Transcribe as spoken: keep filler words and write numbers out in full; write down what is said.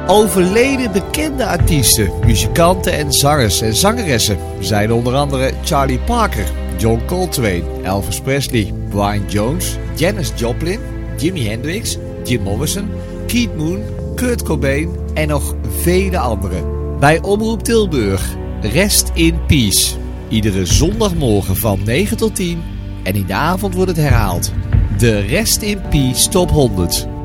Overleden bekende artiesten, muzikanten en zangers en zangeressen zijn onder andere Charlie Parker, John Coltrane, Elvis Presley, Brian Jones, Janis Joplin, Jimi Hendrix, Jim Morrison, Keith Moon, Kurt Cobain en nog vele anderen. Bij Omroep Tilburg, Rest in Peace. Iedere zondagmorgen van negen tot tien en in de avond wordt het herhaald. De Rest in Peace Top honderd.